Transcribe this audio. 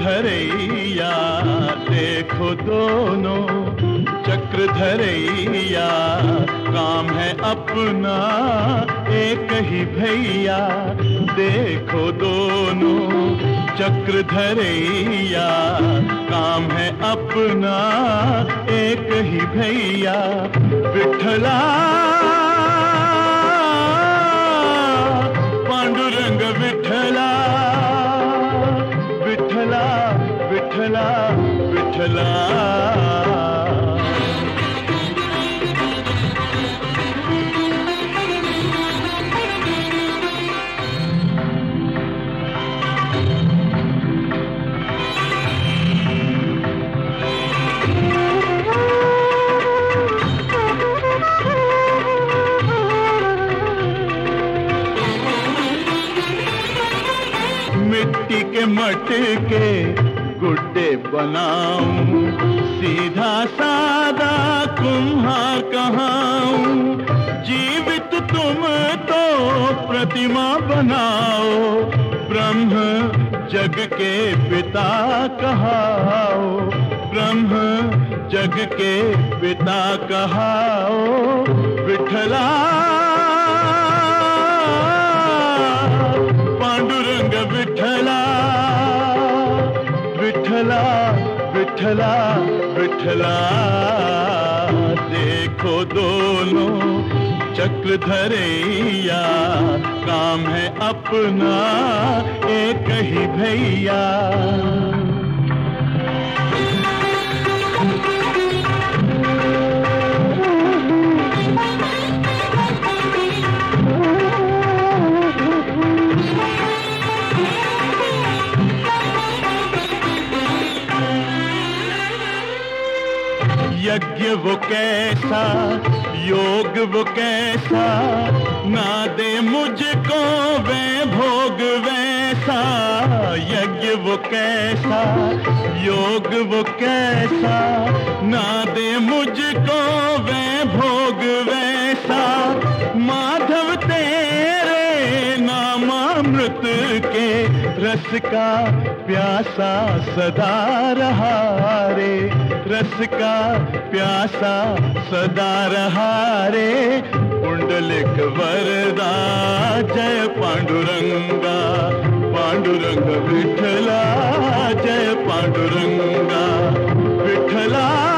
चक्रधरैया देखो दोनों चक्रधरैया, काम है अपना एक ही भैया। देखो दोनों चक्रधरैया, काम है अपना एक ही भैया। विठला पांडुरंग विठला, विठला विठला विठला। मिट्टी के मटके गुड्डे बनाऊं, सीधा सादा कुम्हार कहाऊं। जीवित तुम तो प्रतिमा बनाओ, ब्रह्म जग के पिता कहाओ। ब्रह्म जग के पिता कहाओ। विठला पांडुरंग विठला, विठला विठला विठला। देखो दोनों चक्रधरैया, काम है अपना एक ही भैया। यज्ञ वो कैसा, योग वो कैसा, ना दे मुझको वैभोग वैसा। यज्ञ वो कैसा, योग वो कैसा, ना दे मुझको वैभोग वैसा। माधव तेरे नामामृत के रस का प्यासा सदा रहा रे, रस का प्यासा सदा रहा रे। पुंडलिक वरदा जय पांडुरंगा, पांडुरंग विठला जय पांडुरंगा। विठला